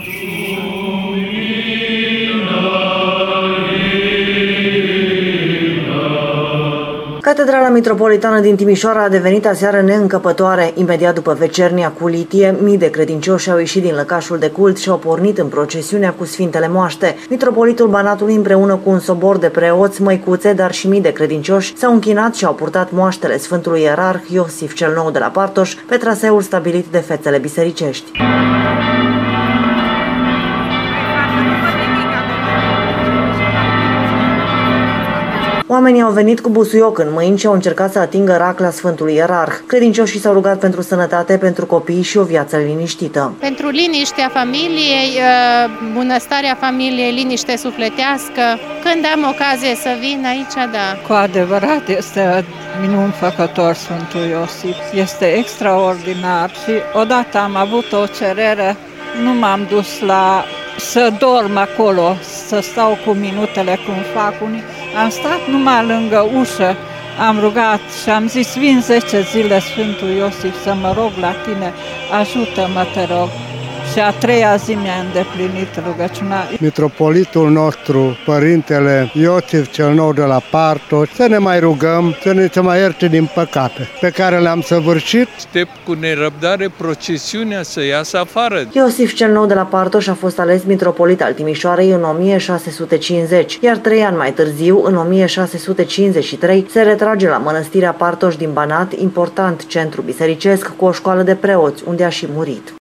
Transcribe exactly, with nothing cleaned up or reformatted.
Catedrala Mitropolitană din Timișoara a devenit aseară neîncăpătoare. Imediat după vecernia cu litie, mii de credincioși au ieșit din lăcașul de cult și au pornit în procesiunea cu Sfintele Moaște. Mitropolitul Banatului împreună cu un sobor de preoți, măicuțe, dar și mii de credincioși s-au închinat și au purtat moaștele Sfântului Ierarh Iosif cel Nou de la Partoș pe traseul stabilit de fețele bisericești. Oamenii au venit cu busuioc în mâini și au încercat să atingă racla Sfântului Ierarh. Credincioșii s-au rugat pentru sănătate, pentru copii și o viață liniștită. Pentru liniștea familiei, bunăstarea familiei, liniște sufletească. Când am ocazie să vin aici, da. Cu adevărat este minunfăcător Sfântul Iosif. Este extraordinar și odată am avut o cerere, nu m-am dus la să dorm acolo, să stau cu minutele cum fac unii. Am stat numai lângă ușă, am rugat și am zis, vin zece zile Sfântul Iosif să mă rog la tine, ajută-mă, te rog. Și a treia zi mi-a îndeplinit rugăciunea. Mitropolitul nostru, Părintele Iosif cel Nou de la Partoș, să ne mai rugăm, să ne se mai ierte din păcate pe care le-am săvârșit. Aștept cu nerăbdare procesiunea să iasă afară. Iosif cel Nou de la Partoș a fost ales mitropolit al Timișoarei în o mie șase sute cincizeci, iar trei ani mai târziu, în o mie șase sute cincizeci și trei, se retrage la mănăstirea Partoș din Banat, important centru bisericesc cu o școală de preoți, unde a și murit.